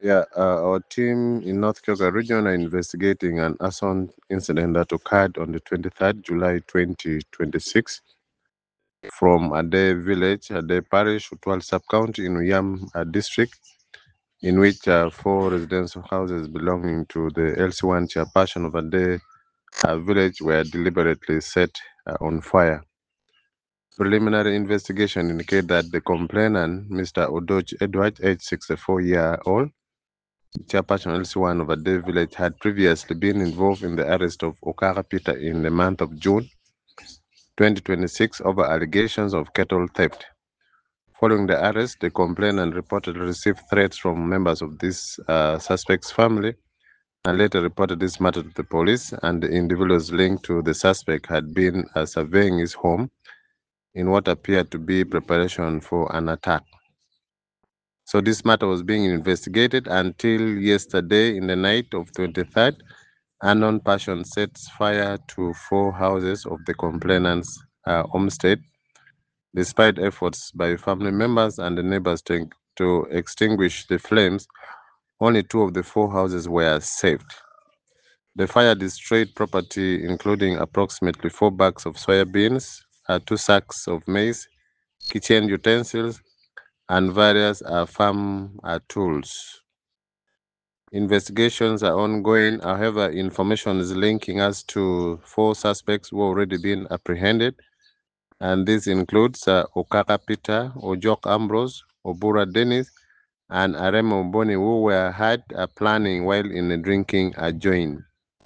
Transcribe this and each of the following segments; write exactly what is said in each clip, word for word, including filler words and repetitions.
Yeah, uh, our team in North Kyoga region are investigating an arson incident that occurred on the twenty-third of July twenty twenty-six from Ade village, Ade parish, Utwal sub-county in Uyam uh, district, in which uh, four residential houses belonging to the L C one chairperson of Ade uh, village were deliberately set uh, on fire. Preliminary investigation indicate that the complainant, Mister Odoj Edward, age sixty-four-year-old, chairperson L C one of Ade village, had previously been involved in the arrest of Okara Peter in the month of June twenty twenty-six over allegations of cattle theft. Following the arrest, the complainant reportedly received threats from members of this uh, suspect's family and later reported this matter to the police, and the individuals linked to the suspect had been uh, surveying his home in what appeared to be preparation for an attack. So this matter was being investigated until yesterday in the night of twenty-third, unknown person sets fire to four houses of the complainant's uh, homestead. Despite efforts by family members and the neighbors to, to extinguish the flames, only two of the four houses were saved. The fire destroyed property including approximately four bags of soya beans, uh, two sacks of maize, kitchen utensils, and various uh, farm uh, tools. Investigations are ongoing. However, information is linking us to four suspects who have already been apprehended, and this includes uh, Okaka Peter, Ojok Ambrose, Obura Dennis, and Aremo Boni, who were had uh, planning while in a drinking a joint.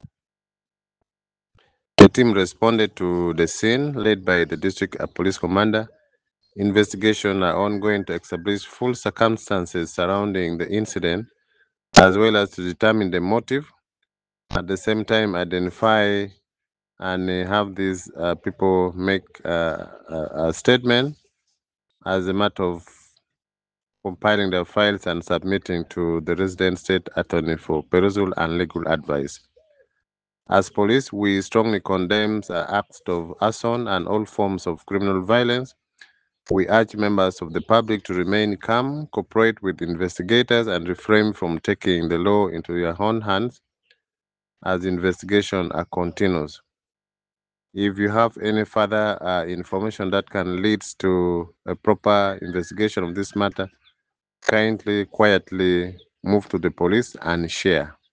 The team responded to the scene, led by the district uh, police commander. Investigations are ongoing to establish full circumstances surrounding the incident, as well as to determine the motive. At the same time, identify and uh, have these uh, people make uh, a, a statement as a matter of compiling their files and submitting to the resident state attorney for perusal and legal advice. As police, we strongly condemn uh, acts of arson and all forms of criminal violence. We urge members of the public to remain calm, cooperate with investigators, and refrain from taking the law into their own hands as investigation uh, continues. If you have any further uh, information that can lead to a proper investigation of this matter, kindly, quietly move to the police and share.